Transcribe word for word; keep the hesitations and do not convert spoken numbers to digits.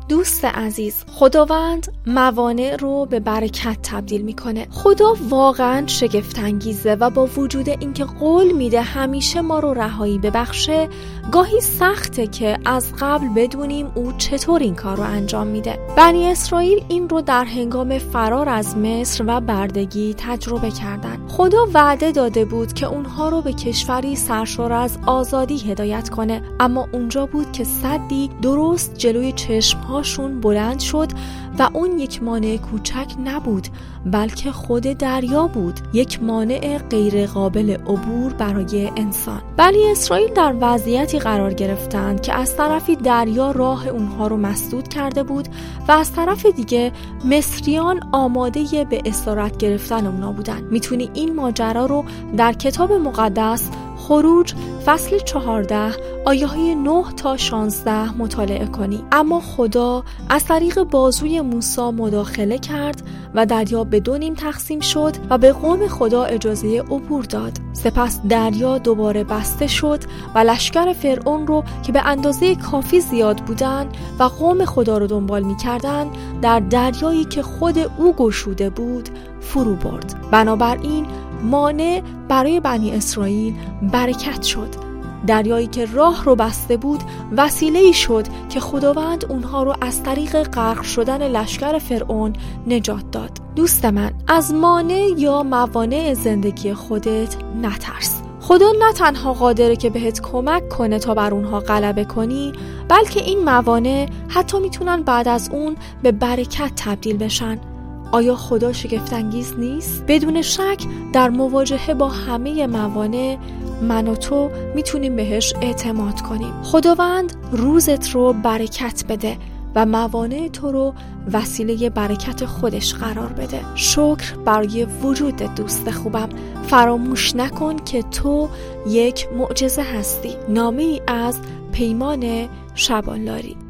دوست عزیز، خداوند موانع رو به برکت تبدیل میکنه. خدا واقعا شگفت انگیزه و با وجود اینکه قول میده همیشه ما رو رهایی ببخشه، گاهی سخته که از قبل بدونیم او چطور این کار رو انجام میده. بنی اسرائیل این رو در هنگام فرار از مصر و بردگی تجربه کردن. خدا وعده داده بود که اونها رو به کشوری سرشار از آزادی هدایت کنه، اما اونجا بود که سدی درست جلوی چشمهاشون بلند شد و اون یک مانع کوچک نبود، بلکه خود دریا بود، یک مانع غیر قابل عبور برای انسان. بنی اسرائیل در وضعیتی قرار گرفتند که از طرفی دریا راه اونها رو مسدود کرده بود و از طرف دیگه مصریان آماده به اسارت گرفتن اونها بودن. میتونی این ماجرا رو در کتاب مقدس خروج فصل چهارده آیه های نه تا شانزده مطالعه کنی. اما خدا از طریق بازوی موسی مداخله کرد و دریا به دو نیم تقسیم شد و به قوم خدا اجازه عبور داد. سپس دریا دوباره بسته شد و لشکر فرعون رو که به اندازه کافی زیاد بودن و قوم خدا رو دنبال می کردن در دریایی که خود او گشوده بود فرو برد. بنابراین مانع برای بنی اسرائیل برکت شد. دریایی که راه رو بسته بود وسیله‌ای شد که خداوند اونها رو از طریق غرق شدن لشکر فرعون نجات داد. دوست من، از مانع یا موانع زندگی خودت نترس. خدا نه تنها قادره که بهت کمک کنه تا بر اونها غلبه کنی، بلکه این موانع حتی میتونن بعد از اون به برکت تبدیل بشن. آیا خدا شگفت‌انگیز نیست؟ بدون شک در مواجهه با همه موانع من و تو میتونیم بهش اعتماد کنیم. خداوند روزت رو برکت بده و موانع تو رو وسیله برکت خودش قرار بده. شکر برای وجود دوست خوبم. فراموش نکن که تو یک معجزه هستی. نامه‌ای از پیمان شبانلاری.